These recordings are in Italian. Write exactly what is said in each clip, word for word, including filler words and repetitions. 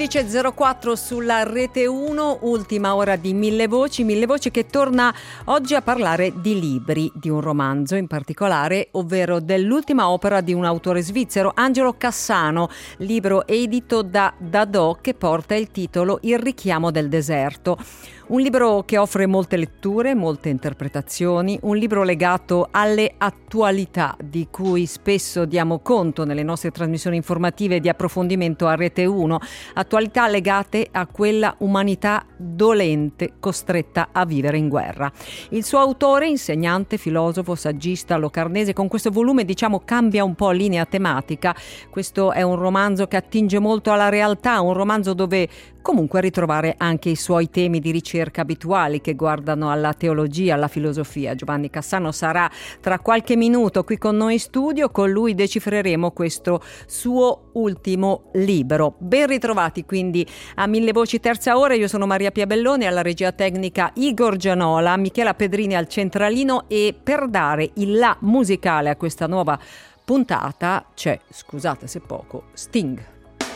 undici e zero quattro sulla Rete uno, ultima ora di Mille Voci, Mille Voci che torna oggi a parlare di libri, di un romanzo in particolare, ovvero dell'ultima opera di un autore svizzero, Angelo Cassano, libro edito da Dadò che porta il titolo Il richiamo del deserto. Un libro che offre molte letture, molte interpretazioni, un libro legato alle attualità di cui spesso diamo conto nelle nostre trasmissioni informative di approfondimento a Rete uno, attualità legate a quella umanità dolente costretta a vivere in guerra. Il suo autore, insegnante, filosofo, saggista locarnese, con questo volume diciamo cambia un po' linea tematica. Questo è un romanzo che attinge molto alla realtà, un romanzo dove comunque ritrovare anche i suoi temi di ricerca abituali che guardano alla teologia, alla filosofia. Giovanni Cassano sarà tra qualche minuto qui con noi in studio, con lui decifreremo questo suo ultimo libro. Ben ritrovati quindi a Mille Voci terza ora, io sono Maria Pia Belloni, alla regia tecnica Igor Gianola, Michela Pedrini al centralino, e per dare il là musicale a questa nuova puntata c'è, scusate se poco, Sting.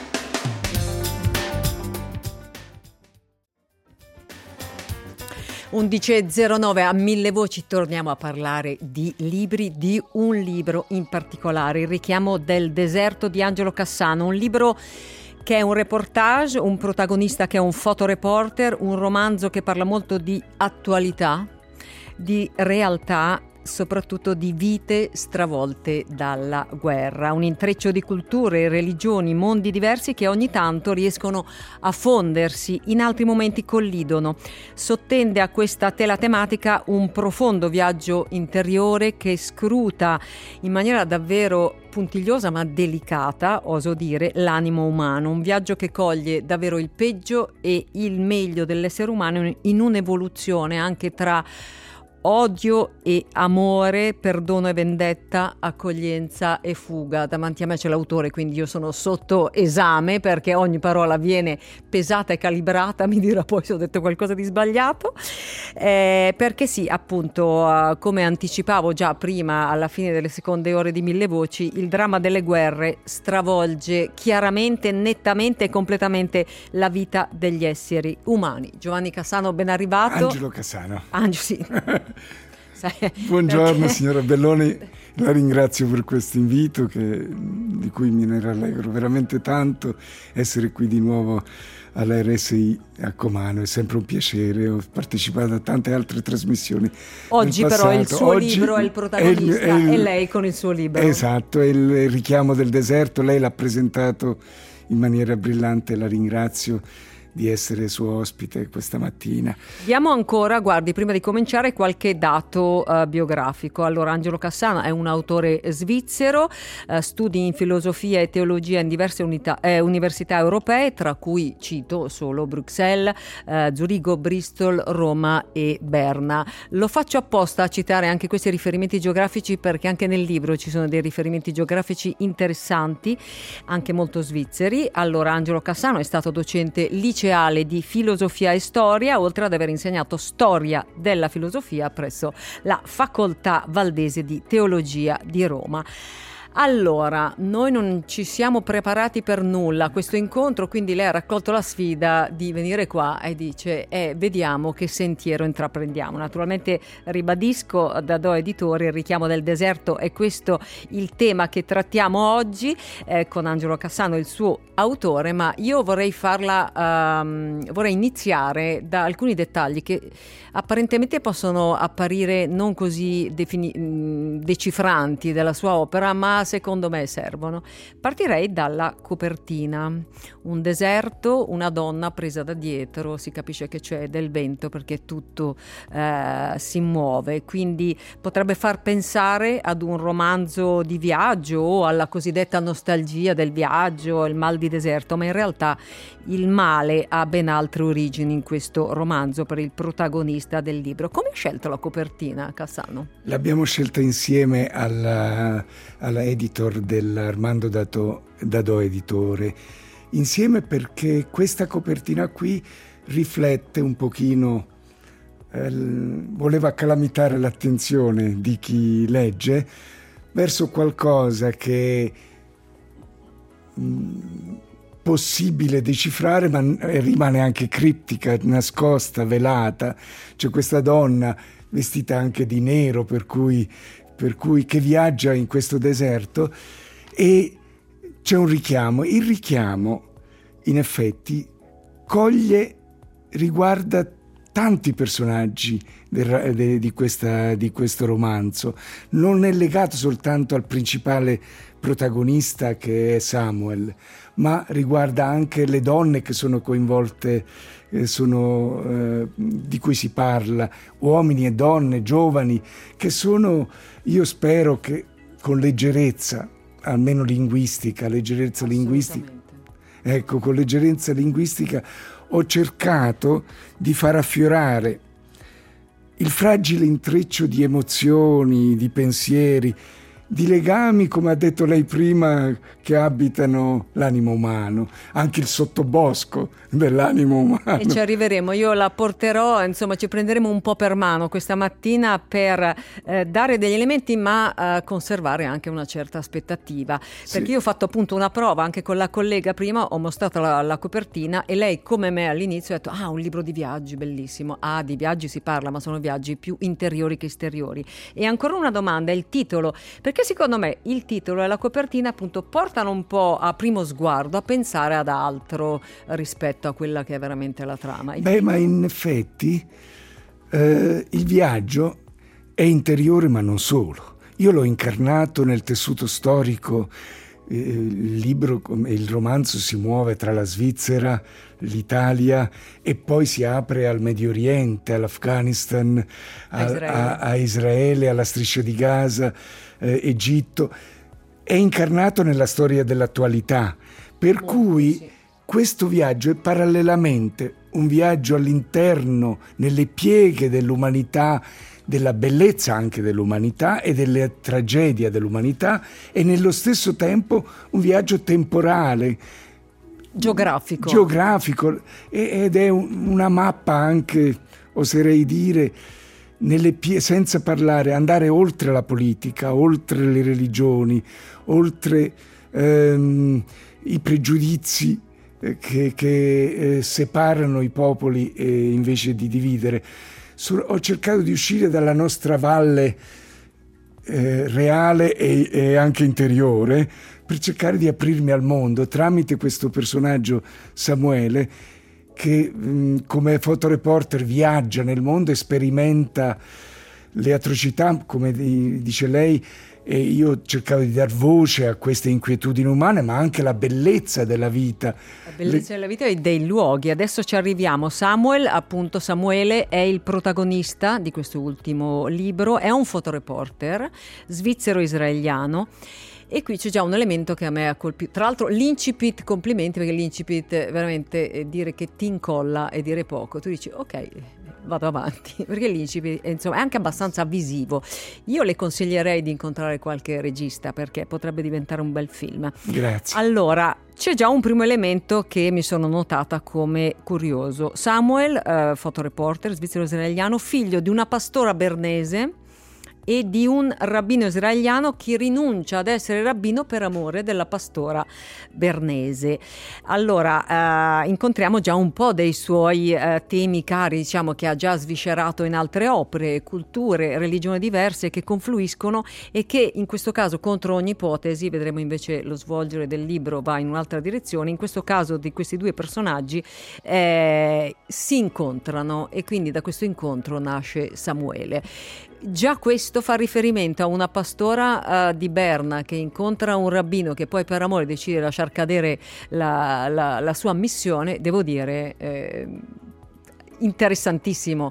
undici e zero nove a Mille Voci torniamo a parlare di libri, di un libro in particolare, Il richiamo del deserto di Angelo Cassano, un libro che è un reportage, un protagonista che è un fotoreporter, un romanzo che parla molto di attualità, di realtà, soprattutto di vite stravolte dalla guerra, un intreccio di culture, religioni, mondi diversi che ogni tanto riescono a fondersi, in altri momenti collidono. Sottende a questa tela tematica un profondo viaggio interiore che scruta in maniera davvero puntigliosa ma delicata, oso dire, l'animo umano, un viaggio che coglie davvero il peggio e il meglio dell'essere umano in un'evoluzione anche tra odio e amore, perdono e vendetta, accoglienza e fuga. Davanti a me c'è l'autore, quindi io sono sotto esame perché ogni parola viene pesata e calibrata, mi dirà poi se ho detto qualcosa di sbagliato, eh, perché sì, appunto, uh, come anticipavo già prima alla fine delle seconde ore di Mille Voci, il dramma delle guerre stravolge chiaramente, nettamente e completamente la vita degli esseri umani. Giovanni Cassano, ben arrivato. Angelo Cassano. Angelo, sì. Buongiorno perché... signora Belloni, la ringrazio per questo invito che, di cui me ne rallegro veramente tanto. Essere qui di nuovo alla R S I a Comano è sempre un piacere, ho partecipato a tante altre trasmissioni. Oggi però il suo Oggi libro è il protagonista, è il, è il, e lei con il suo libro. Esatto, è il richiamo del deserto, lei l'ha presentato in maniera brillante, la ringrazio di essere suo ospite questa mattina. Diamo ancora, guardi, prima di cominciare qualche dato uh, biografico. Allora, Angelo Cassano è un autore svizzero, uh, studi in filosofia e teologia in diverse unità, eh, università europee, tra cui cito solo Bruxelles, uh, Zurigo, Bristol, Roma e Berna. Lo faccio apposta a citare anche questi riferimenti geografici perché anche nel libro ci sono dei riferimenti geografici interessanti, anche molto svizzeri. Allora, Angelo Cassano è stato docente liceale di filosofia e storia, oltre ad aver insegnato storia della filosofia presso la Facoltà Valdese di Teologia di Roma. Allora, noi non ci siamo preparati per nulla a questo incontro, quindi lei ha raccolto la sfida di venire qua e dice eh, vediamo che sentiero intraprendiamo. Naturalmente ribadisco, Dadò Editore, Il richiamo del deserto è questo il tema che trattiamo oggi eh, con Angelo Cassano, il suo autore, ma io vorrei farla, um, vorrei iniziare da alcuni dettagli che apparentemente possono apparire non così defini- decifranti della sua opera, ma secondo me servono. Partirei dalla copertina. Un deserto, una donna presa da dietro, si capisce che c'è del vento perché tutto eh, si muove, quindi potrebbe far pensare ad un romanzo di viaggio o alla cosiddetta nostalgia del viaggio, il mal di deserto, ma in realtà il male ha ben altre origini in questo romanzo per il protagonista del libro. Come hai scelto la copertina, Cassano? L'abbiamo scelta insieme alla, alla editor dell'Armando Dadò, Dadò Editore, insieme perché questa copertina qui riflette un pochino, eh, voleva calamitare l'attenzione di chi legge verso qualcosa che mh, possibile decifrare, ma rimane anche criptica, nascosta, velata. C'è questa donna vestita anche di nero, per cui, per cui che viaggia in questo deserto, e c'è un richiamo. Il richiamo, in effetti, coglie, riguarda tanti personaggi del, de, di, questa, di questo romanzo. Non è legato soltanto al principale protagonista, che è Samuel, ma riguarda anche le donne che sono coinvolte, eh, sono, eh, di cui si parla, uomini e donne, giovani, che sono, io spero che con leggerezza, almeno linguistica, leggerezza linguistica, ecco, con leggerezza linguistica ho cercato di far affiorare il fragile intreccio di emozioni, di pensieri, di legami, come ha detto lei prima, che abitano l'animo umano, anche il sottobosco dell'animo umano. E ci arriveremo, io la porterò, insomma ci prenderemo un po' per mano questa mattina per eh, dare degli elementi, ma eh, conservare anche una certa aspettativa, perché sì. Io ho fatto appunto una prova anche con la collega prima, ho mostrato la, la copertina e lei come me all'inizio ha detto ah, un libro di viaggi bellissimo. Ah, di viaggi si parla, ma sono viaggi più interiori che esteriori. E ancora una domanda, il titolo, perché Perché secondo me il titolo e la copertina appunto portano un po' a primo sguardo a pensare ad altro rispetto a quella che è veramente la trama. Il Beh, ma in effetti eh, il viaggio è interiore, ma non solo. Io l'ho incarnato nel tessuto storico. Eh, il libro, il romanzo si muove tra la Svizzera, l'Italia e poi si apre al Medio Oriente, all'Afghanistan, a, a, Israele. a, a Israele, alla Striscia di Gaza, eh, Egitto. È incarnato nella storia dell'attualità, per Molto, cui sì. Questo viaggio è parallelamente un viaggio all'interno, nelle pieghe dell'umanità, della bellezza anche dell'umanità e delle tragedie dell'umanità, e nello stesso tempo un viaggio temporale, geografico, geografico ed è una mappa anche, oserei dire, nelle pie- senza parlare, andare oltre la politica, oltre le religioni, oltre ehm, i pregiudizi eh, che, che eh, separano i popoli eh, invece di dividere. Sur- ho cercato di uscire dalla nostra valle eh, reale e, e anche interiore per cercare di aprirmi al mondo tramite questo personaggio Samuele, che mh, come fotoreporter viaggia nel mondo e sperimenta le atrocità, come di, dice lei, e io cercavo di dar voce a queste inquietudini umane, ma anche la bellezza della vita. La bellezza le... della vita e dei luoghi. Adesso ci arriviamo. Samuel, appunto Samuele, è il protagonista di questo ultimo libro, è un fotoreporter svizzero-israeliano. E qui c'è già un elemento che a me ha colpito. Tra l'altro l'incipit, complimenti, perché l'incipit veramente è dire che ti incolla e dire poco. Tu dici ok, vado avanti, perché l'incipit insomma è anche abbastanza visivo. Io le consiglierei di incontrare qualche regista, perché potrebbe diventare un bel film. Grazie. Allora, c'è già un primo elemento che mi sono notata come curioso. Samuel, eh, fotoreporter svizzero-israeliano, figlio di una pastora bernese e di un rabbino israeliano che rinuncia ad essere rabbino per amore della pastora bernese. Allora, eh, incontriamo già un po' dei suoi eh, temi cari, diciamo, che ha già sviscerato in altre opere, culture, religioni diverse che confluiscono e che in questo caso, contro ogni ipotesi, vedremo invece lo svolgere del libro va in un'altra direzione, in questo caso di questi due personaggi eh, si incontrano e quindi da questo incontro nasce Samuele. Già questo fa riferimento a una pastora uh, di Berna che incontra un rabbino che poi per amore decide di lasciar cadere la, la, la sua missione, devo dire eh, interessantissimo.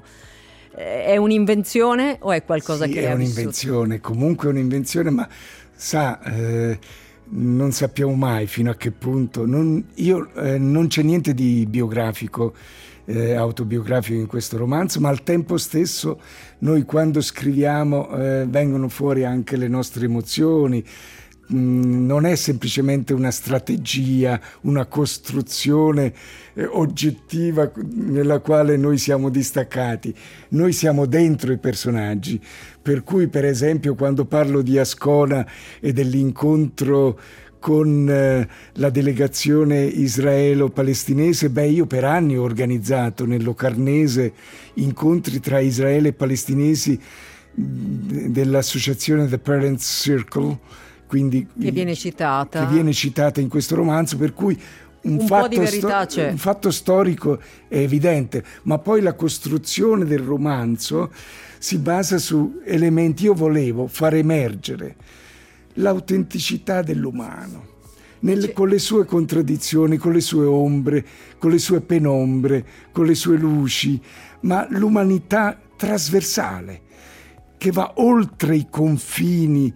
È un'invenzione o è qualcosa sì, che è ha un'invenzione, vissuto? Comunque è un'invenzione, ma sa, eh, non sappiamo mai fino a che punto. Non, io, eh, non c'è niente di biografico, eh, autobiografico in questo romanzo, ma al tempo stesso noi quando scriviamo eh, vengono fuori anche le nostre emozioni. Mm, non è semplicemente una strategia, una costruzione eh, oggettiva nella quale noi siamo distaccati. Noi siamo dentro i personaggi, per cui per esempio quando parlo di Ascona e dell'incontro con eh, la delegazione israelo-palestinese. Beh, io per anni ho organizzato nel Locarnese incontri tra Israele e palestinesi dell'associazione The Parents Circle, quindi che viene citata che viene citata in questo romanzo, per cui un, un fatto, po' di verità sto- c'è. un fatto storico è evidente, ma poi la costruzione del romanzo si basa su elementi. Io volevo far emergere l'autenticità dell'umano, nelle, con le sue contraddizioni, con le sue ombre, con le sue penombre, con le sue luci, ma l'umanità trasversale che va oltre i confini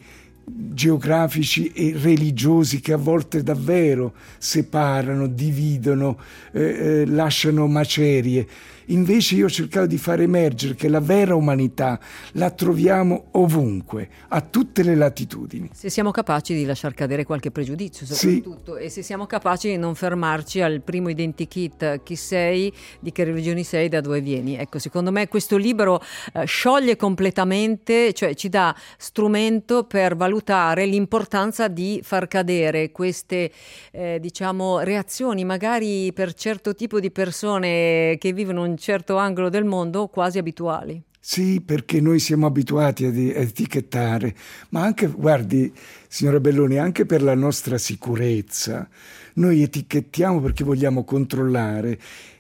geografici e religiosi che a volte davvero separano, dividono, eh, eh, lasciano macerie. Invece io ho cercato di far emergere che la vera umanità la troviamo ovunque, a tutte le latitudini. Se siamo capaci di lasciar cadere qualche pregiudizio soprattutto, sì. E se siamo capaci di non fermarci al primo identikit, chi sei, di che religioni sei, da dove vieni. Ecco, secondo me questo libro eh, scioglie completamente, cioè ci dà strumento per valutare l'importanza di far cadere queste eh, diciamo reazioni magari per certo tipo di persone che vivono un certo angolo del mondo quasi abituali. Sì, perché noi siamo abituati ad etichettare, ma anche, guardi, signora Belloni, anche per la nostra sicurezza, noi etichettiamo perché vogliamo controllare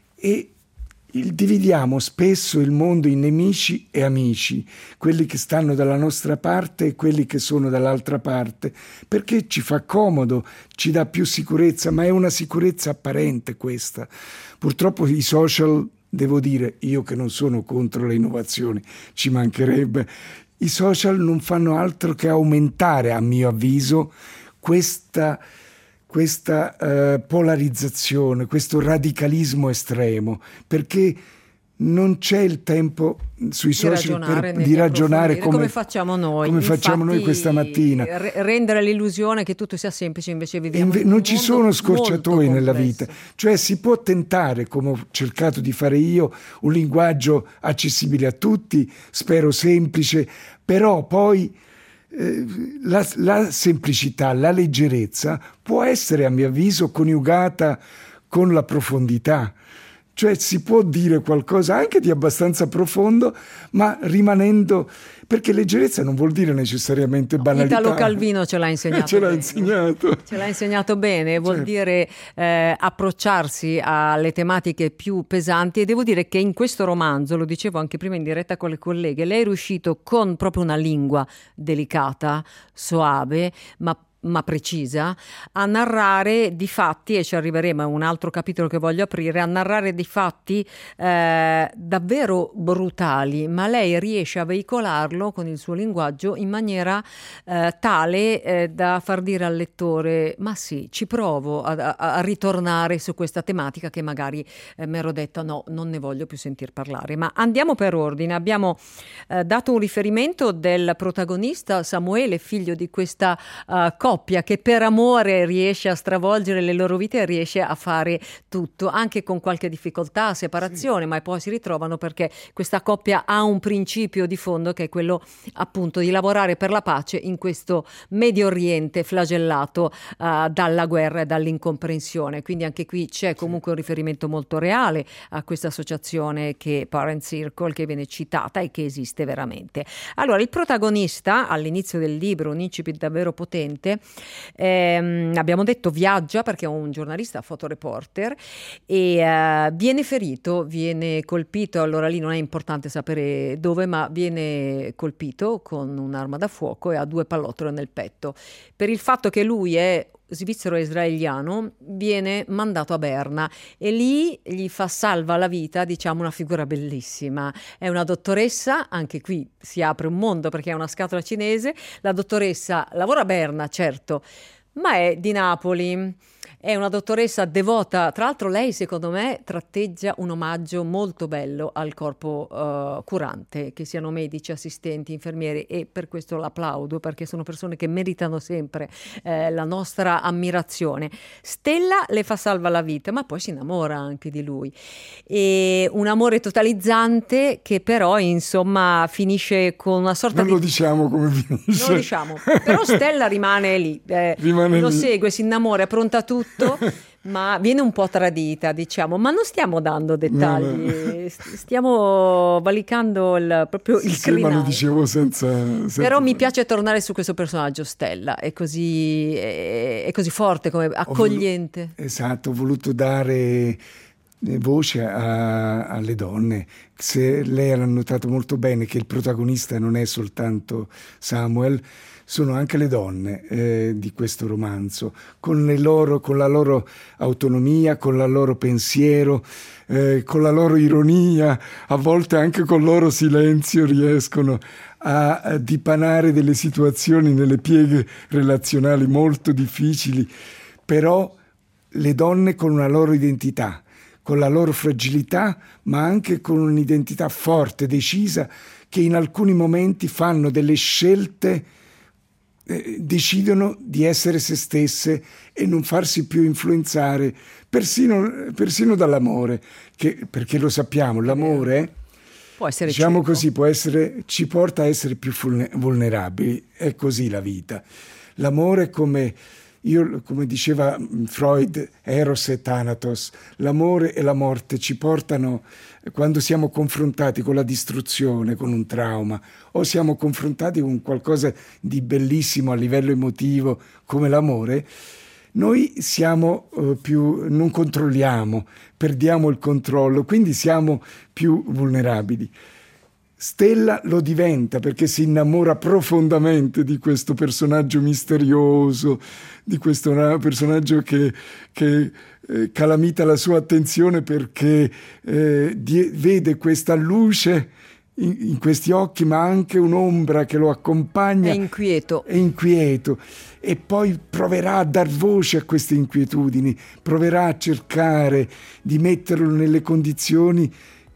e il, dividiamo spesso il mondo in nemici e amici, quelli che stanno dalla nostra parte e quelli che sono dall'altra parte, perché ci fa comodo, ci dà più sicurezza, ma è una sicurezza apparente questa. Purtroppo i social, devo dire, io che non sono contro le innovazioni, ci mancherebbe, i social non fanno altro che aumentare, a mio avviso, questa, questa eh, polarizzazione, questo radicalismo estremo, perché non c'è il tempo sui social di ragionare, per, di ragionare come, come facciamo noi, come facciamo noi questa mattina. R- rendere l'illusione che tutto sia semplice, invece viviamo Inve- in un non ci sono scorciatoie nella vita, complesso. Cioè si può tentare, come ho cercato di fare io, un linguaggio accessibile a tutti, spero semplice, però poi eh, la, la semplicità, la leggerezza può essere, a mio avviso, coniugata con la profondità. Cioè si può dire qualcosa anche di abbastanza profondo, ma rimanendo, perché leggerezza non vuol dire necessariamente banalità. Italo Calvino ce l'ha insegnato ce l'ha bene. insegnato. Ce l'ha insegnato bene, vuol certo. dire eh, approcciarsi alle tematiche più pesanti, e devo dire che in questo romanzo, lo dicevo anche prima in diretta con le colleghe, lei è riuscito con proprio una lingua delicata, soave, ma ma precisa, a narrare di fatti, e ci arriveremo a un altro capitolo che voglio aprire, a narrare di fatti eh, davvero brutali, ma lei riesce a veicolarlo con il suo linguaggio in maniera eh, tale eh, da far dire al lettore: ma sì, ci provo a, a, a ritornare su questa tematica che magari eh, mi ero detta no, non ne voglio più sentir parlare. Ma andiamo per ordine. Abbiamo eh, dato un riferimento del protagonista Samuele, figlio di questa uh, coppia che per amore riesce a stravolgere le loro vite e riesce a fare tutto, anche con qualche difficoltà, separazione, sì. Ma poi si ritrovano perché questa coppia ha un principio di fondo che è quello appunto di lavorare per la pace in questo Medio Oriente flagellato uh, dalla guerra e dall'incomprensione. Quindi anche qui c'è comunque un riferimento molto reale a questa associazione che Parent Circle, che viene citata e che esiste veramente. Allora, il protagonista all'inizio del libro, un incipit davvero potente, ehm, abbiamo detto viaggia perché è un giornalista fotoreporter e eh, viene ferito, viene colpito, allora lì non è importante sapere dove, ma viene colpito con un'arma da fuoco e ha due pallottole nel petto. Per il fatto che lui è svizzero israeliano, viene mandato a Berna e lì gli fa salva la vita, diciamo, una figura bellissima. È una dottoressa, anche qui si apre un mondo perché è una scatola cinese. La dottoressa lavora a Berna, certo, ma è di Napoli. È una dottoressa devota, tra l'altro lei secondo me tratteggia un omaggio molto bello al corpo uh, curante, che siano medici, assistenti, infermieri, e per questo l'applaudo, perché sono persone che meritano sempre eh, la nostra ammirazione. Stella le fa salva la vita, ma poi si innamora anche di lui. E un amore totalizzante che però insomma finisce con una sorta non di... Non lo diciamo come finisce. Non lo diciamo, però Stella rimane lì, eh, rimane lo lì. segue, si innamora, è pronta a tutto. Ma viene un po' tradita, diciamo, ma non stiamo dando dettagli, no, no. Stiamo valicando il, proprio sì, il sì, ma lo dicevo senza, senza... Però mi piace tornare su questo personaggio. Stella è così, è, è così forte, come accogliente. Voluto, esatto, ho voluto dare voce a, alle donne. Se lei ha notato molto bene che il protagonista non è soltanto Samuel, sono anche le donne eh, di questo romanzo, con, le loro, con la loro autonomia, con il loro pensiero, eh, con la loro ironia, a volte anche con il loro silenzio riescono a, a dipanare delle situazioni nelle pieghe relazionali molto difficili, però le donne con una loro identità, con la loro fragilità, ma anche con un'identità forte, decisa, che in alcuni momenti fanno delle scelte, eh, decidono di essere se stesse e non farsi più influenzare persino, persino dall'amore, che, perché lo sappiamo, l'amore può essere, diciamo cieco. così, può essere, ci porta a essere più vulnerabili, è così la vita. L'amore è come... Io, come diceva Freud, Eros e Thanatos, l'amore e la morte ci portano, quando siamo confrontati con la distruzione, con un trauma, o siamo confrontati con qualcosa di bellissimo a livello emotivo come l'amore, noi siamo eh, più, non controlliamo, perdiamo il controllo, quindi siamo più vulnerabili. Stella lo diventa perché si innamora profondamente di questo personaggio misterioso, di questo personaggio che, che eh, calamita la sua attenzione perché eh, di, vede questa luce in, in questi occhi, ma anche un'ombra che lo accompagna. È inquieto. È inquieto. E poi proverà a dar voce a queste inquietudini, proverà a cercare di metterlo nelle condizioni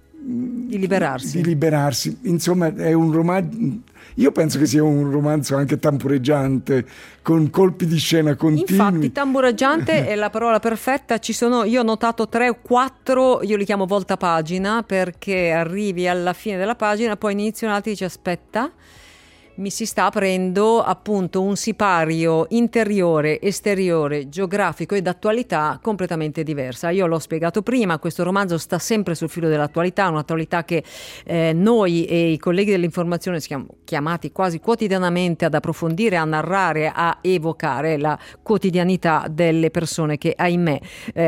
di liberarsi. di liberarsi. Insomma, è un romanzo, io penso che sia un romanzo anche tambureggiante, con colpi di scena continui. Infatti tambureggiante è la parola perfetta. Ci sono, io ho notato tre o quattro, io li chiamo volta pagina, perché arrivi alla fine della pagina, poi iniziano altri, dici aspetta, mi si sta aprendo appunto un sipario interiore, esteriore, geografico e d'attualità completamente diversa. Io l'ho spiegato prima, questo romanzo sta sempre sul filo dell'attualità, un'attualità che eh, noi e i colleghi dell'informazione siamo chiamati quasi quotidianamente ad approfondire, a narrare, a evocare la quotidianità delle persone che, ahimè,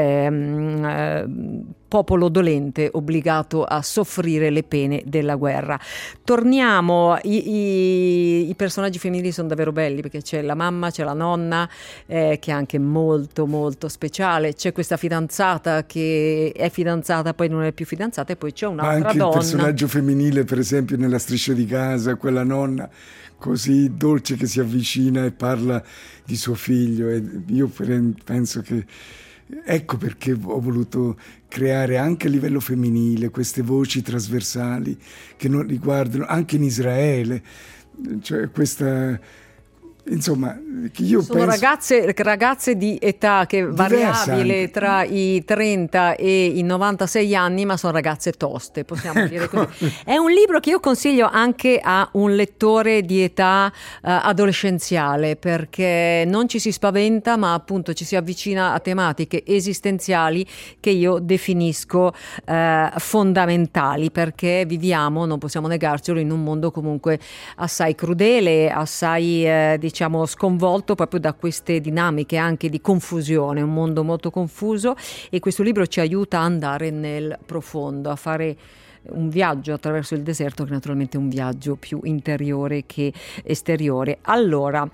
ehm, eh, popolo dolente obbligato a soffrire le pene della guerra. Torniamo, i, i, i personaggi femminili sono davvero belli, perché c'è la mamma, c'è la nonna eh, che è anche molto molto speciale, c'è questa fidanzata che è fidanzata poi non è più fidanzata, e poi c'è un'altra donna. Ma anche donna. Il personaggio femminile, per esempio nella Striscia di casa, quella nonna così dolce che si avvicina e parla di suo figlio, e io penso che ecco perché ho voluto creare anche a livello femminile queste voci trasversali che non riguardano anche in Israele, cioè questa, insomma, che io sono penso... ragazze, ragazze di età che variabile anche. Tra i trenta e i novantasei anni, ma sono ragazze toste, possiamo ecco. dire così. È un libro che io consiglio anche a un lettore di età uh, adolescenziale, perché non ci si spaventa, ma appunto ci si avvicina a tematiche esistenziali che io definisco uh, fondamentali, perché viviamo, non possiamo negarcelo, in un mondo comunque assai crudele, assai eh, diciamo sconvolto proprio da queste dinamiche anche di confusione, un mondo molto confuso, e questo libro ci aiuta a andare nel profondo, a fare un viaggio attraverso il deserto, che naturalmente è un viaggio più interiore che esteriore. Allora,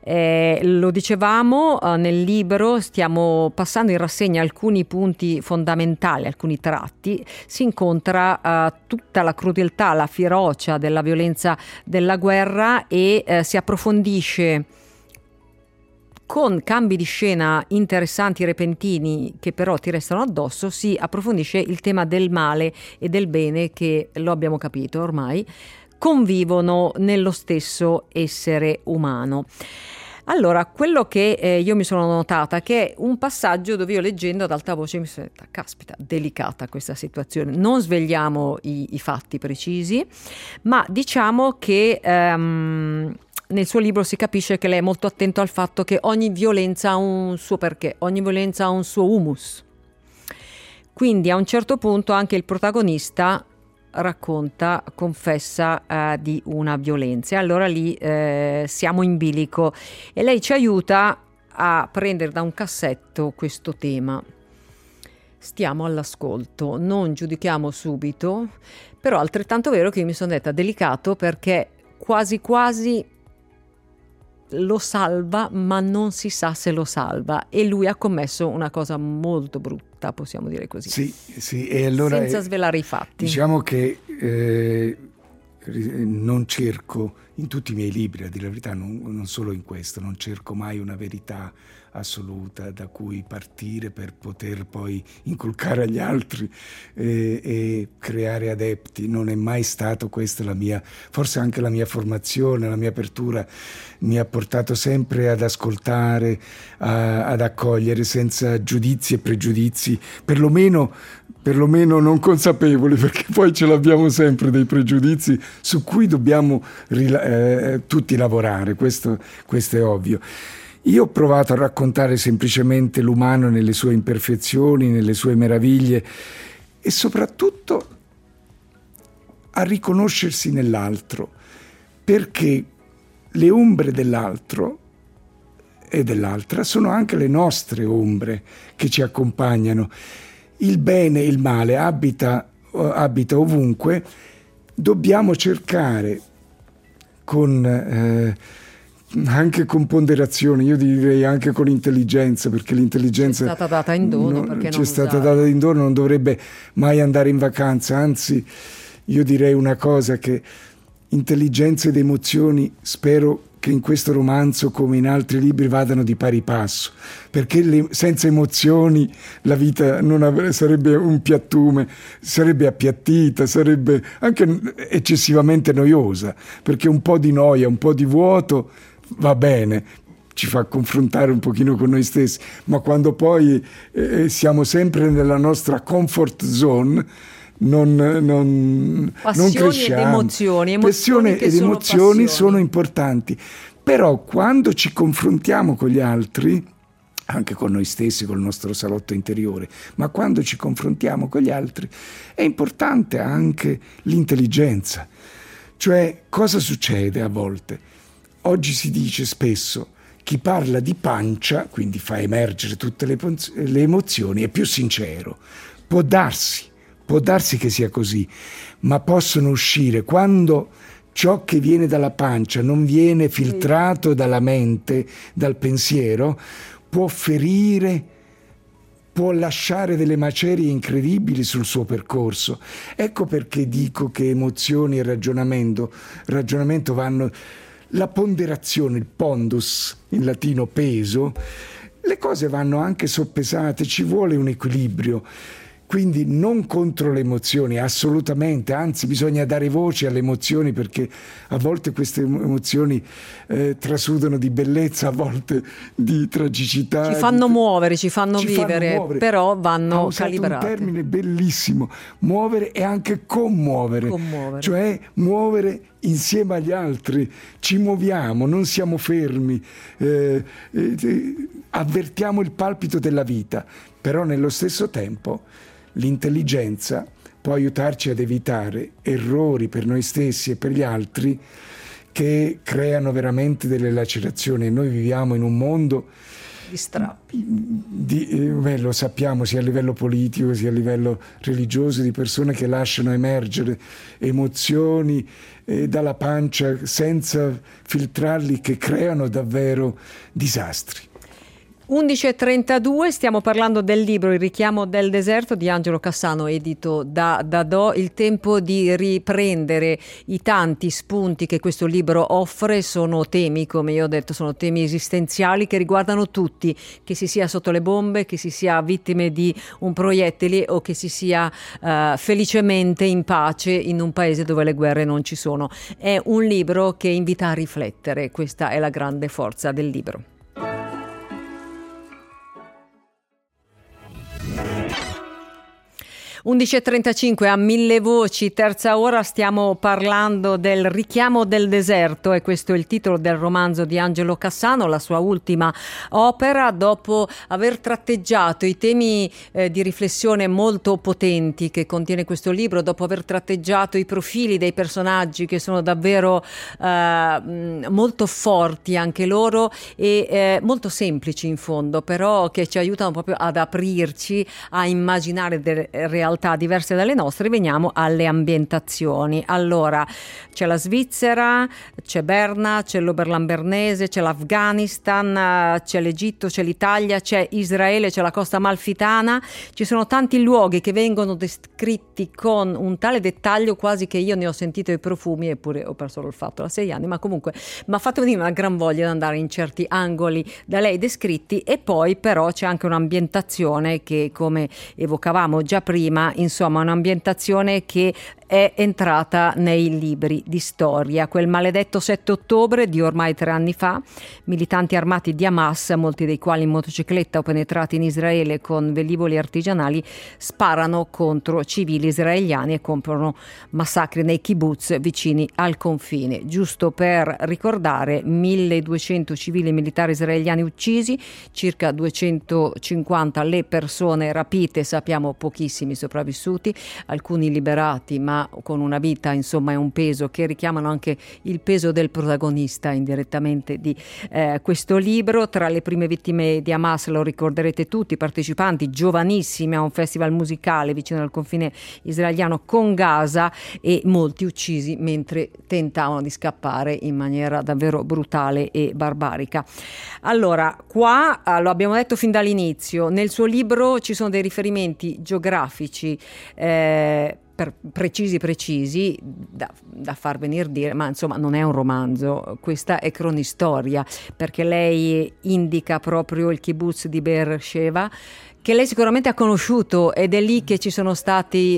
eh, lo dicevamo, eh, nel libro stiamo passando in rassegna alcuni punti fondamentali, alcuni tratti, si incontra eh, tutta la crudeltà, la ferocia della violenza della guerra, e eh, si approfondisce con cambi di scena interessanti, repentini, che però ti restano addosso, si approfondisce il tema del male e del bene che, lo abbiamo capito ormai, convivono nello stesso essere umano. Allora, quello che eh, io mi sono notata, che è un passaggio dove io, leggendo ad alta voce, mi sono detta, caspita, delicata questa situazione. Non svegliamo i, i fatti precisi, ma diciamo che ehm, nel suo libro si capisce che lei è molto attento al fatto che ogni violenza ha un suo perché, ogni violenza ha un suo humus. Quindi a un certo punto anche il protagonista racconta, confessa eh, di una violenza. E allora lì eh, siamo in bilico e lei ci aiuta a prendere da un cassetto questo tema. Stiamo all'ascolto, non giudichiamo subito, però altrettanto vero che io mi sono detta delicato, perché quasi quasi lo salva, ma non si sa se lo salva, e lui ha commesso una cosa molto brutta, possiamo dire così. Sì, sì, e allora senza eh, svelare i fatti. Diciamo che eh, non cerco in tutti i miei libri, a dire la verità, non, non solo in questo, non cerco mai una verità assoluta da cui partire per poter poi inculcare agli altri eh, e creare adepti. Non è mai stato questa la mia, forse anche la mia formazione, la mia apertura mi ha portato sempre ad ascoltare, a, ad accogliere senza giudizi e pregiudizi, perlomeno perlomeno non consapevoli, perché poi ce l'abbiamo sempre dei pregiudizi su cui dobbiamo rila- eh, tutti lavorare, questo, questo è ovvio. Io ho provato a raccontare semplicemente l'umano nelle sue imperfezioni, nelle sue meraviglie, e soprattutto a riconoscersi nell'altro, perché le ombre dell'altro e dell'altra sono anche le nostre ombre che ci accompagnano. Il bene e il male abita, abita ovunque. Dobbiamo cercare con eh, anche con ponderazione, io direi anche con intelligenza, perché l'intelligenza ci è stata data in dono, non, perché ci non è stata usare. data in dono, non dovrebbe mai andare in vacanza. Anzi, io direi una cosa, che intelligenza ed emozioni spero che in questo romanzo, come in altri libri, vadano di pari passo, perché le, senza emozioni la vita non avrebbe, sarebbe un piattume, sarebbe appiattita, sarebbe anche eccessivamente noiosa, perché un po' di noia, un po' di vuoto va bene, ci fa confrontare un pochino con noi stessi, ma quando poi eh, siamo sempre nella nostra comfort zone, non, non, passioni non cresciamo. Ed emozioni, emozioni passione che ed sono emozioni passioni. sono importanti, però quando ci confrontiamo con gli altri, anche con noi stessi, col nostro salotto interiore, ma quando ci confrontiamo con gli altri è importante anche l'intelligenza. Cioè, cosa succede a volte? Oggi si dice spesso: chi parla di pancia, quindi fa emergere tutte le, le emozioni, è più sincero. Può darsi, può darsi che sia così, ma possono uscire quando ciò che viene dalla pancia non viene filtrato dalla mente, dal pensiero, può ferire, può lasciare delle macerie incredibili sul suo percorso. Ecco perché dico che emozioni e ragionamento, ragionamento vanno... La ponderazione, il pondus, in latino peso, le cose vanno anche soppesate, ci vuole un equilibrio. Quindi non contro le emozioni, assolutamente, anzi bisogna dare voce alle emozioni, perché a volte queste emozioni eh, trasudano di bellezza, a volte di tragicità. Ci fanno di... muovere, ci fanno ci vivere, fanno muovere. Però vanno ha usato calibrate. Un termine bellissimo, muovere e anche commuovere, commuovere, cioè muovere insieme agli altri, ci muoviamo, non siamo fermi, eh, eh, avvertiamo il palpito della vita, però nello stesso tempo l'intelligenza può aiutarci ad evitare errori per noi stessi e per gli altri che creano veramente delle lacerazioni. Noi viviamo in un mondo di strappi, di, eh, beh, lo sappiamo, sia a livello politico sia a livello religioso, di persone che lasciano emergere emozioni eh, dalla pancia senza filtrarli, che creano davvero disastri. undici e trentadue, stiamo parlando del libro Il richiamo del deserto di Angelo Cassano, edito da Dadò. Il tempo di riprendere i tanti spunti che questo libro offre. Sono temi, come io ho detto, sono temi esistenziali che riguardano tutti, che si sia sotto le bombe, che si sia vittime di un proiettile o che si sia uh, felicemente in pace in un paese dove le guerre non ci sono. È un libro che invita a riflettere, questa è la grande forza del libro. undici e trentacinque, a mille voci, terza ora, stiamo parlando del richiamo del deserto, e questo è il titolo del romanzo di Angelo Cassano, la sua ultima opera. Dopo aver tratteggiato i temi eh, di riflessione molto potenti che contiene questo libro, dopo aver tratteggiato i profili dei personaggi che sono davvero eh, molto forti anche loro e eh, molto semplici in fondo, però che ci aiutano proprio ad aprirci a immaginare delle realtà diverse dalle nostre, veniamo alle ambientazioni. Allora, c'è la Svizzera, c'è Berna, c'è l'Oberland bernese, c'è l'Afghanistan, c'è l'Egitto, c'è l'Italia, c'è Israele, c'è la costa amalfitana. Ci sono tanti luoghi che vengono descritti con un tale dettaglio quasi che io ne ho sentito i profumi, eppure ho perso l'olfatto da sei anni, ma comunque mi ha fatto venire una gran voglia di andare in certi angoli da lei descritti. E poi però c'è anche un'ambientazione che, come evocavamo già prima, insomma un'ambientazione che è entrata nei libri di storia. Quel maledetto sette ottobre di ormai tre anni fa, militanti armati di Hamas, molti dei quali in motocicletta o penetrati in Israele con velivoli artigianali, sparano contro civili israeliani e compiono massacri nei kibbutz vicini al confine. Giusto per ricordare, milleduecento civili e militari israeliani uccisi, circa duecentocinquanta le persone rapite, sappiamo pochissimi sopravvissuti, alcuni liberati ma con una vita, insomma, è un peso che richiamano anche il peso del protagonista indirettamente di eh, questo libro. Tra le prime vittime di Hamas, lo ricorderete tutti, partecipanti giovanissimi a un festival musicale vicino al confine israeliano con Gaza, e molti uccisi mentre tentavano di scappare in maniera davvero brutale e barbarica. Allora, qua lo abbiamo detto fin dall'inizio, nel suo libro ci sono dei riferimenti geografici eh, Per precisi precisi da, da far venire dire, ma insomma non è un romanzo, questa è cronistoria, perché lei indica proprio il kibbutz di Beersheva, che lei sicuramente ha conosciuto, ed è lì che ci sono stati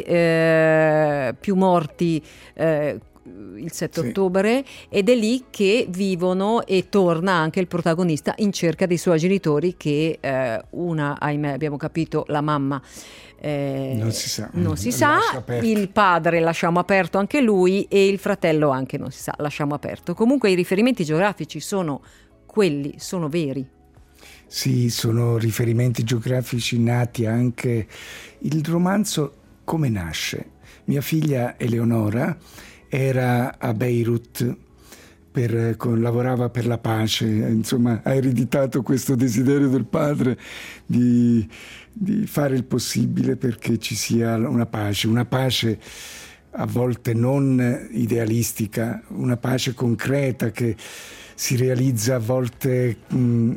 eh, più morti eh, il sette sì. ottobre, ed è lì che vivono e torna anche il protagonista in cerca dei suoi genitori, che eh, una, ahimè, abbiamo capito, la mamma Eh, non si sa, non si sa. Il padre lasciamo aperto anche lui, e il fratello anche non si sa, lasciamo aperto. Comunque i riferimenti geografici sono quelli, sono veri. Sì, sono riferimenti geografici nati anche. Il romanzo come nasce? Mia figlia Eleonora era a Beirut, Per, con, lavorava per la pace, insomma ha ereditato questo desiderio del padre di, di fare il possibile perché ci sia una pace, una pace a volte non idealistica, una pace concreta che si realizza a volte. Mh,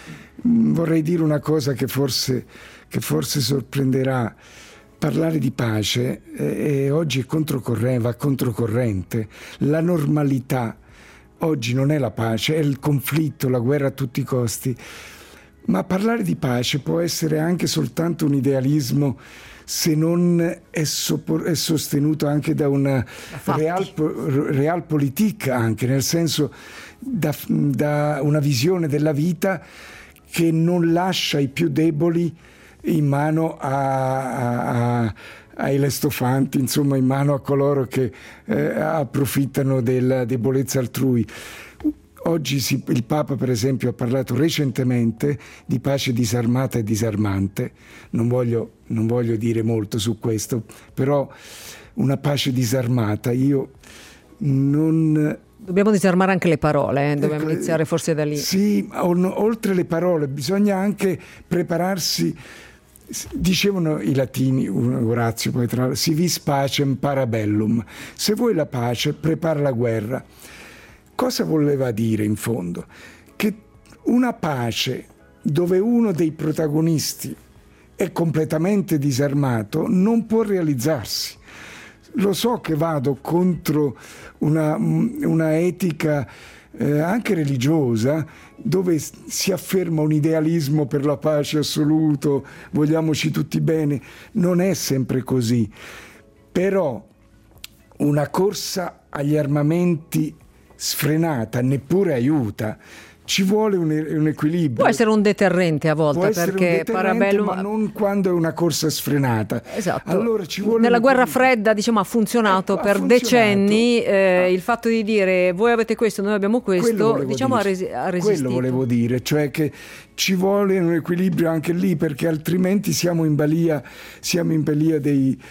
vorrei dire una cosa che forse, che forse sorprenderà. Parlare di pace eh, oggi è controcorrente, va controcorrente. La normalità oggi non è la pace, è il conflitto, la guerra a tutti i costi. Ma parlare di pace può essere anche soltanto un idealismo se non è, sopor- è sostenuto anche da una real, realpolitik, anche nel senso da, da una visione della vita che non lascia i più deboli in mano a, a, ai lestofanti, insomma in mano a coloro che eh, approfittano della debolezza altrui. Oggi si, il Papa per esempio ha parlato recentemente di pace disarmata e disarmante. Non voglio, non voglio dire molto su questo, però una pace disarmata, io non... Dobbiamo disarmare anche le parole, eh? Dobbiamo ecco, iniziare forse da lì. Sì, oltre le parole bisogna anche prepararsi. Dicevano i latini, Orazio poi tra si vis pacem para bellum. Se vuoi la pace, prepara la guerra. Cosa voleva dire in fondo? Che una pace dove uno dei protagonisti è completamente disarmato, non può realizzarsi. Lo so che vado contro una, una etica eh, anche religiosa, dove si afferma un idealismo per la pace assoluto, vogliamoci tutti bene. Non è sempre così. Però una corsa agli armamenti sfrenata neppure aiuta. Ci vuole un, un equilibrio. Può essere un deterrente a volte, Può essere perché un deterrente, Parabellum... ma non quando è una corsa sfrenata. Esatto. Allora ci vuole Nella un guerra equilibrio. fredda, diciamo, ha funzionato Ecco, ha per funzionato. decenni. Eh, Ah. Il fatto di dire voi avete questo, noi abbiamo Quello questo, volevo diciamo, ha, dire. resi- ha resistito. Quello volevo dire, cioè che ci vuole un equilibrio anche lì, perché altrimenti siamo in balia, siamo in balia dei,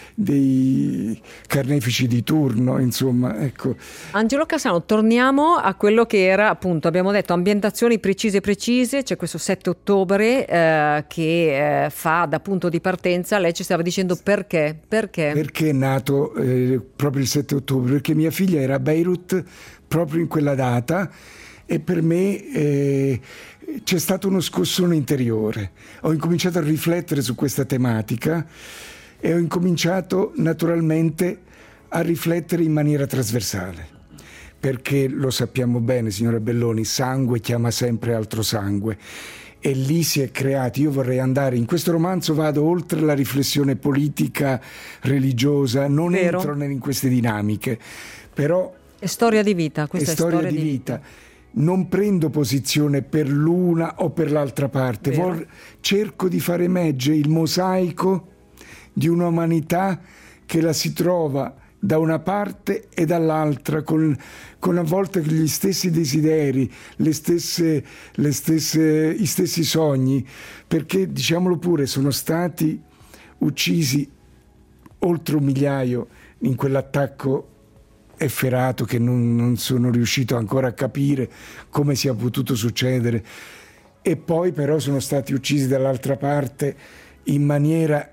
dei carnefici di turno, insomma, ecco. Angelo Cassano, torniamo a quello che era, appunto, abbiamo detto ambientazioni precise precise, c'è questo sette ottobre eh, che eh, fa da punto di partenza. Lei ci stava dicendo perché? Perché? Perché è nato eh, proprio il sette ottobre? Perché mia figlia era a Beirut proprio in quella data e per me eh, c'è stato uno scossone interiore. Ho incominciato a riflettere su questa tematica e ho incominciato naturalmente a riflettere in maniera trasversale. Perché lo sappiamo bene, signora Belloni, sangue chiama sempre altro sangue. E lì si è creato, io vorrei andare, in questo romanzo vado oltre la riflessione politica, religiosa, non Vero. entro in queste dinamiche, però È storia di vita, è questa è storia, storia di vita. Non prendo posizione per l'una o per l'altra parte, Vero. Vor- cerco di far emergere il mosaico di un'umanità che la si trova da una parte e dall'altra, con, con a volte gli stessi desideri, le stesse, le stesse, i stessi sogni, perché, diciamolo pure, sono stati uccisi oltre un migliaio in quell'attacco efferato che non, non sono riuscito ancora a capire come sia potuto succedere, e poi però sono stati uccisi dall'altra parte in maniera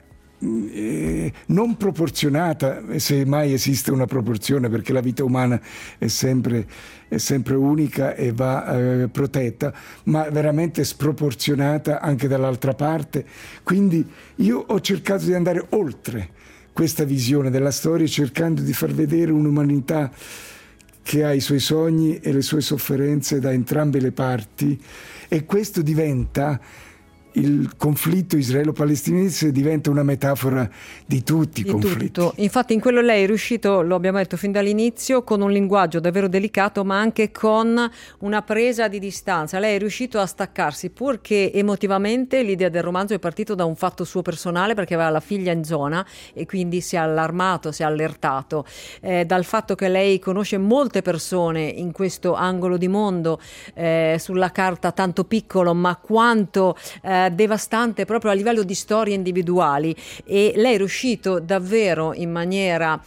Eh, non proporzionata, se mai esiste una proporzione, perché la vita umana è sempre, è sempre unica e va eh, protetta, ma veramente sproporzionata anche dall'altra parte. Quindi io ho cercato di andare oltre questa visione della storia, cercando di far vedere un'umanità che ha i suoi sogni e le sue sofferenze da entrambe le parti, e questo diventa, il conflitto israelo-palestinese diventa una metafora di tutti i di conflitti. tutto. Infatti in quello lei è riuscito, lo abbiamo detto fin dall'inizio, con un linguaggio davvero delicato, ma anche con una presa di distanza. Lei è riuscito a staccarsi, pur che emotivamente l'idea del romanzo è partito da un fatto suo personale, perché aveva la figlia in zona e quindi si è allarmato, si è allertato eh, dal fatto che lei conosce molte persone in questo angolo di mondo, eh, sulla carta tanto piccolo ma quanto eh, devastante proprio a livello di storie individuali, e lei è riuscito davvero in maniera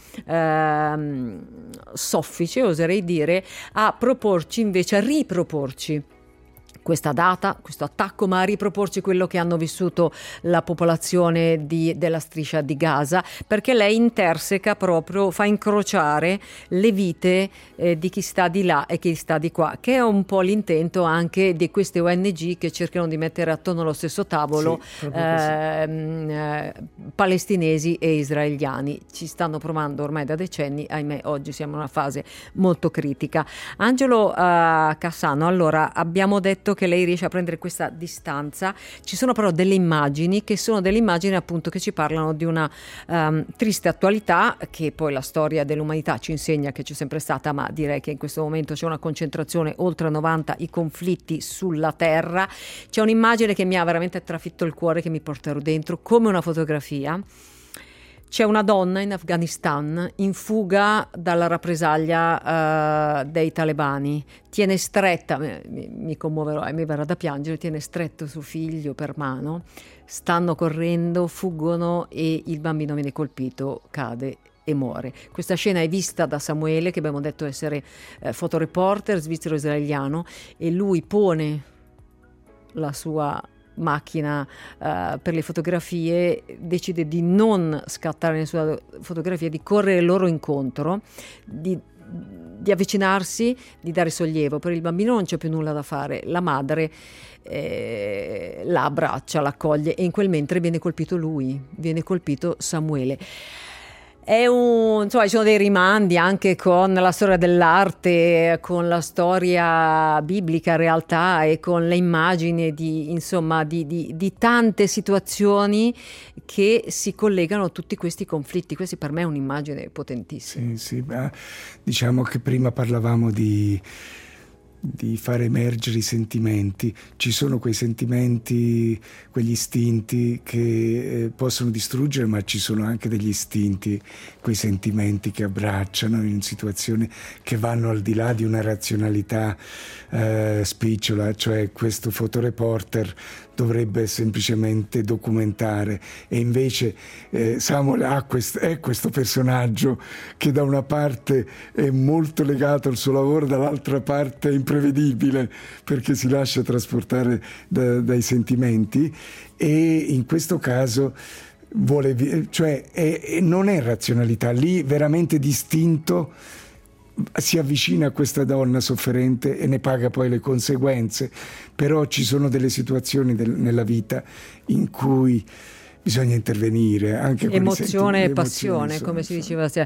ehm, soffice, oserei dire, a proporci invece, a riproporci questa data, questo attacco, ma a riproporci quello che hanno vissuto la popolazione di, della striscia di Gaza, perché lei interseca proprio, fa incrociare le vite eh, di chi sta di là e chi sta di qua, che è un po' l'intento anche di queste O N G che cercano di mettere attorno allo stesso tavolo Sì, proprio così. ehm, eh, palestinesi e israeliani. Ci stanno provando ormai da decenni, ahimè oggi siamo in una fase molto critica. Angelo uh, Cassano, allora abbiamo detto che lei riesce a prendere questa distanza, ci sono però delle immagini che sono delle immagini appunto che ci parlano di una um, triste attualità, che poi la storia dell'umanità ci insegna che c'è sempre stata, ma direi che in questo momento c'è una concentrazione oltre novanta i conflitti sulla terra. C'è un'immagine che mi ha veramente trafitto il cuore, che mi porterò dentro come una fotografia. C'è una donna in Afghanistan in fuga dalla rappresaglia uh, dei talebani, tiene stretta, mi, mi commuoverò e mi verrà da piangere, tiene stretto suo figlio per mano, stanno correndo, fuggono e il bambino viene colpito, cade e muore. Questa scena è vista da Samuele, che abbiamo detto essere eh, fotoreporter svizzero-israeliano, e lui pone la sua macchina uh, per le fotografie, decide di non scattare nessuna fotografia, di correre loro incontro, di di avvicinarsi, di dare sollievo. Per il bambino non c'è più nulla da fare, la madre eh, la abbraccia, l'accoglie, e in quel mentre viene colpito lui, viene colpito Samuele. È un, insomma, ci sono dei rimandi anche con la storia dell'arte, con la storia biblica in realtà, e con le immagini di, insomma, di, di, di tante situazioni che si collegano a tutti questi conflitti. Questa per me è un'immagine potentissima. Sì, sì, beh, diciamo che prima parlavamo di di fare emergere i sentimenti. Ci sono quei sentimenti, quegli istinti che eh, possono distruggere, ma ci sono anche degli istinti, quei sentimenti che abbracciano in situazioni che vanno al di là di una razionalità eh, spicciola. Cioè questo fotoreporter dovrebbe semplicemente documentare, e invece eh, Samuel ha quest- è questo personaggio che da una parte è molto legato al suo lavoro, dall'altra parte è imprevedibile perché si lascia trasportare da, dai sentimenti, e in questo caso vuole, cioè è, non è razionalità, lì veramente distinto si avvicina a questa donna sofferente e ne paga poi le conseguenze. Però ci sono delle situazioni del, nella vita in cui bisogna intervenire anche con emozione e passione, sono, come si diceva. Sì.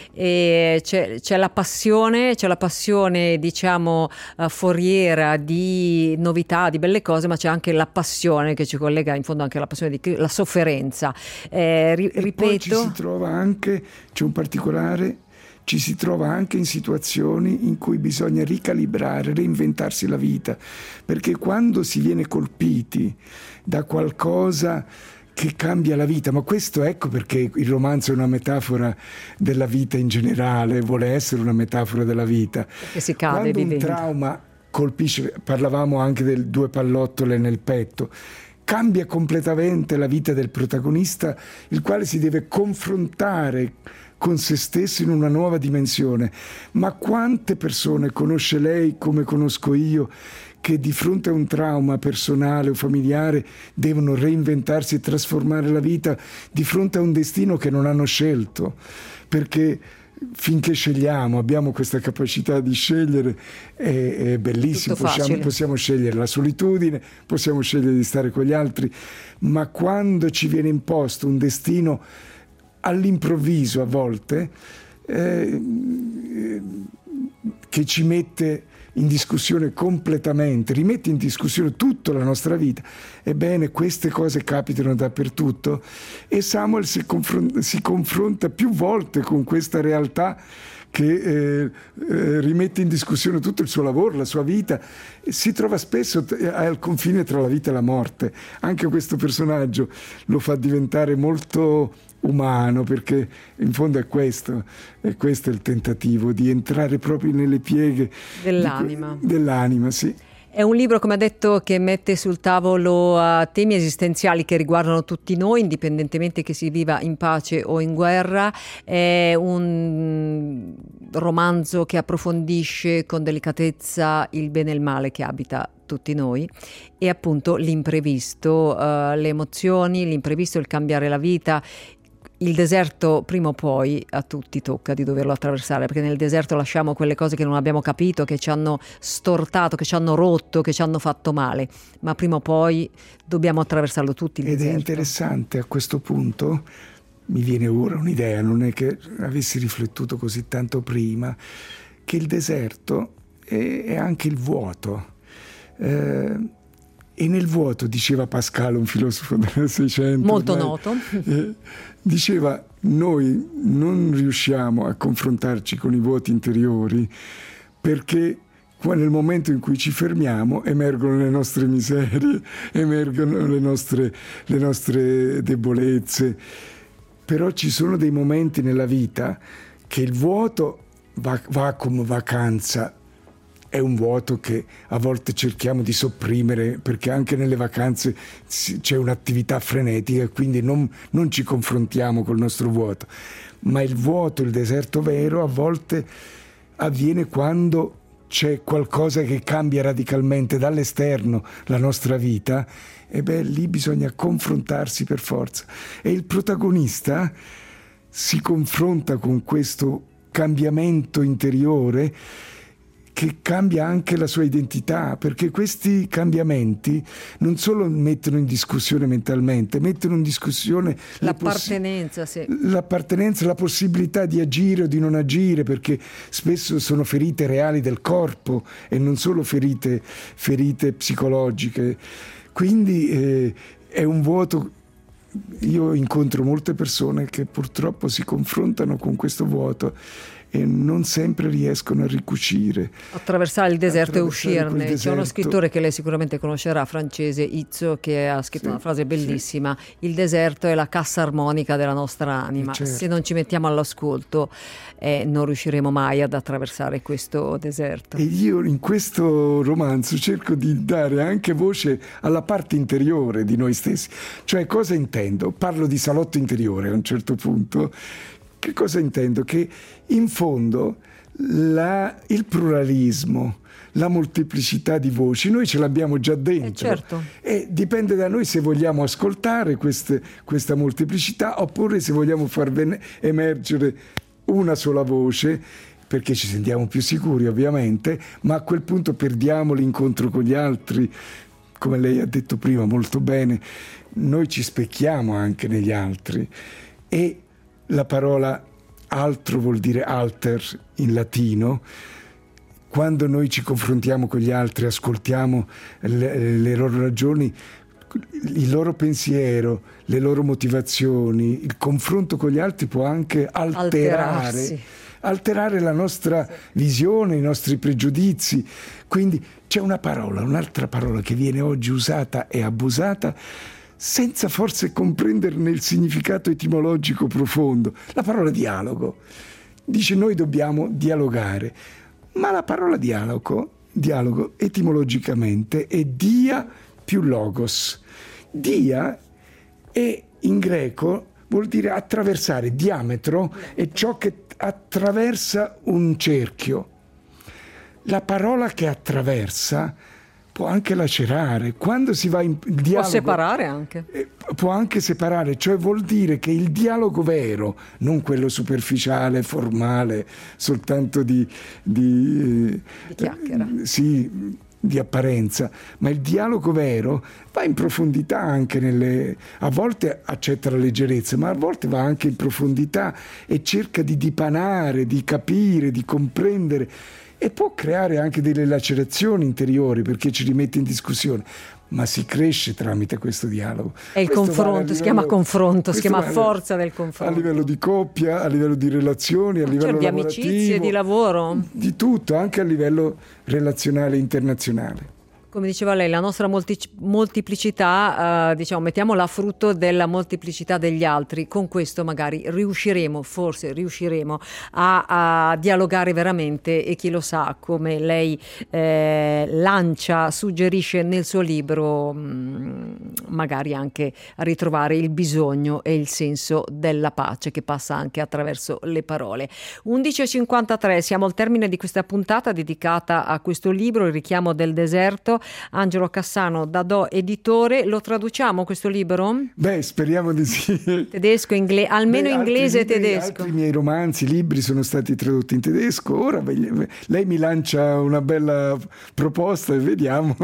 E c'è, c'è la passione, c'è la passione, diciamo, uh, foriera di novità, di belle cose, ma c'è anche la passione che ci collega in fondo anche alla passione di la sofferenza. Eh, ri, e ripeto. Poi ci si trova anche, c'è un particolare. Ci si trova anche in situazioni in cui bisogna ricalibrare, reinventarsi la vita, perché quando si viene colpiti da qualcosa che cambia la vita, ma questo ecco perché il romanzo è una metafora della vita in generale, vuole essere una metafora della vita. Che si cade, quando un trauma colpisce, parlavamo anche del due pallottole nel petto, cambia completamente la vita del protagonista, il quale si deve confrontare con se stesso in una nuova dimensione. Ma quante persone conosce lei, come conosco io, che di fronte a un trauma personale o familiare devono reinventarsi e trasformare la vita di fronte a un destino che non hanno scelto? Perché finché scegliamo, abbiamo questa capacità di scegliere, è, è bellissimo, possiamo, possiamo scegliere la solitudine, possiamo scegliere di stare con gli altri, ma quando ci viene imposto un destino all'improvviso a volte, eh, che ci mette in discussione completamente, rimette in discussione tutta la nostra vita. Ebbene, queste cose capitano dappertutto, e Samuel si confronta, si confronta più volte con questa realtà che eh, eh, rimette in discussione tutto il suo lavoro, la sua vita, e si trova spesso al confine tra la vita e la morte. Anche questo personaggio lo fa diventare molto umano, perché in fondo è questo, è questo il tentativo di entrare proprio nelle pieghe dell'anima. Di, dell'anima, sì. È un libro, come ha detto, che mette sul tavolo uh, temi esistenziali che riguardano tutti noi, indipendentemente che si viva in pace o in guerra. È un romanzo che approfondisce con delicatezza il bene e il male che abita tutti noi, e appunto l'imprevisto, uh, le emozioni, l'imprevisto, il cambiare la vita. Il deserto prima o poi a tutti tocca di doverlo attraversare, perché nel deserto lasciamo quelle cose che non abbiamo capito, che ci hanno stortato, che ci hanno rotto, che ci hanno fatto male, ma prima o poi dobbiamo attraversarlo tutti il Ed deserto. È interessante a questo punto, mi viene ora un'idea, non è che avessi riflettuto così tanto prima, che il deserto è, è anche il vuoto. Eh, E nel vuoto, diceva Pascal, un filosofo del Seicento, molto ormai, noto, eh, diceva: noi non riusciamo a confrontarci con i vuoti interiori perché nel momento in cui ci fermiamo emergono le nostre miserie, emergono le nostre, le nostre debolezze. Però ci sono dei momenti nella vita che il vuoto va, va come vacanza. È un vuoto che a volte cerchiamo di sopprimere, perché anche nelle vacanze c'è un'attività frenetica e quindi non, non ci confrontiamo col nostro vuoto. Ma il vuoto, il deserto vero, a volte avviene quando c'è qualcosa che cambia radicalmente dall'esterno la nostra vita, e beh, lì bisogna confrontarsi per forza. E il protagonista si confronta con questo cambiamento interiore che cambia anche la sua identità, perché questi cambiamenti non solo mettono in discussione mentalmente, mettono in discussione l'appartenenza, poss- sì. l'appartenenza, la possibilità di agire o di non agire, perché spesso sono ferite reali del corpo e non solo ferite, ferite psicologiche. Quindi eh, è un vuoto. Io incontro molte persone che purtroppo si confrontano con questo vuoto e non sempre riescono a ricucire. Attraversare il deserto e uscirne. Deserto. C'è uno scrittore che lei sicuramente conoscerà, francese, Izzo, che ha scritto sì, una frase bellissima: sì. Il deserto è la cassa armonica della nostra anima. Certo. Se non ci mettiamo all'ascolto eh, non riusciremo mai ad attraversare questo deserto. E io in questo romanzo cerco di dare anche voce alla parte interiore di noi stessi. Cioè, cosa intendo? Parlo di salotto interiore a un certo punto. Che cosa intendo? Che in fondo la, il pluralismo, la molteplicità di voci, noi ce l'abbiamo già dentro. Eh certo. E dipende da noi se vogliamo ascoltare queste, questa molteplicità oppure se vogliamo far ven- emergere una sola voce, perché ci sentiamo più sicuri ovviamente, ma a quel punto perdiamo l'incontro con gli altri. Come lei ha detto prima molto bene, noi ci specchiamo anche negli altri. E la parola altro vuol dire alter in latino. Quando noi ci confrontiamo con gli altri, ascoltiamo le, le loro ragioni, il loro pensiero, le loro motivazioni, il confronto con gli altri può anche alterare, Alterarsi. alterare la nostra visione, i nostri pregiudizi. Quindi c'è una parola, un'altra parola che viene oggi usata e abusata senza forse comprenderne il significato etimologico profondo. La parola dialogo. Dice noi dobbiamo dialogare, ma la parola dialogo, dialogo etimologicamente è dia più logos. Dia è in greco vuol dire attraversare, diametro è ciò che attraversa un cerchio. La parola che attraversa può anche lacerare. Quando si va in dialogo, può separare anche. Eh, può anche separare, cioè vuol dire che il dialogo vero, non quello superficiale, formale, soltanto di... Di, di chiacchiera. Eh, sì, di apparenza, ma il dialogo vero va in profondità anche nelle... a volte accetta la leggerezza, ma a volte va anche in profondità e cerca di dipanare, di capire, di comprendere. E può creare anche delle lacerazioni interiori perché ci rimette in discussione, ma si cresce tramite questo dialogo. È il Questo confronto, vale si chiama confronto, si chiama vale forza del confronto. A livello di coppia, a livello di relazioni, a Ma livello certo, di lavorativo, amicizie, di lavoro. di tutto, anche a livello relazionale internazionale. Come diceva lei, la nostra molti- molteplicità, eh, diciamo, mettiamola a frutto della molteplicità degli altri. Con questo magari riusciremo, forse riusciremo a, a dialogare veramente e chi lo sa, come lei eh, lancia, suggerisce nel suo libro, mh, magari anche a ritrovare il bisogno e il senso della pace che passa anche attraverso le parole. undici e cinquantatré, siamo al termine di questa puntata dedicata a questo libro, Il richiamo del deserto. Angelo Cassano, Dadò editore. Lo traduciamo questo libro? Beh, speriamo di sì. Tedesco, inglese, almeno Beh, inglese e libri, tedesco. Altri miei romanzi, libri sono stati tradotti in tedesco. Ora lei mi lancia una bella proposta e vediamo.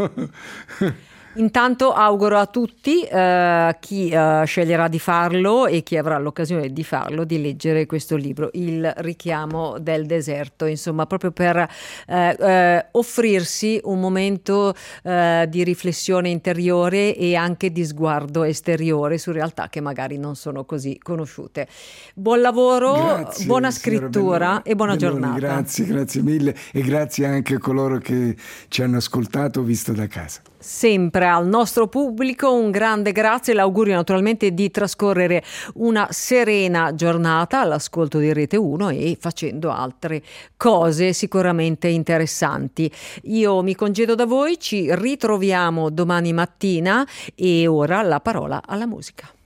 Intanto auguro a tutti, eh, chi eh, sceglierà di farlo e chi avrà l'occasione di farlo, di leggere questo libro, Il richiamo del deserto, insomma, proprio per eh, eh, offrirsi un momento eh, di riflessione interiore e anche di sguardo esteriore su realtà che magari non sono così conosciute. Buon lavoro, Grazie, buona scrittura e buona Belloni, giornata. Grazie, grazie mille e grazie anche a coloro che ci hanno ascoltato o visto da casa. Sempre al nostro pubblico un grande grazie e l'augurio naturalmente di trascorrere una serena giornata all'ascolto di Rete uno e facendo altre cose sicuramente interessanti. Io mi congedo da voi, ci ritroviamo domani mattina e ora la parola alla musica.